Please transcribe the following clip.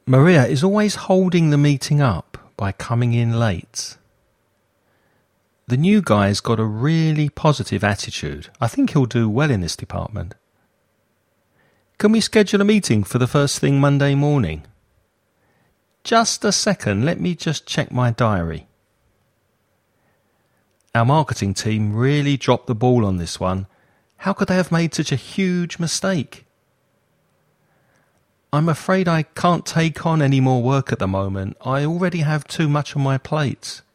Maria is always holding the meeting up by coming in late. The new guy's got a really positive attitude. I think he'll do well in this department. Can we schedule a meeting for the first thing Monday morning? Just a second, let me just check my diary. Our marketing team really dropped the ball on this one. How could they have made such a huge mistake? I'm afraid I can't take on any more work at the moment. I already have too much on my plate.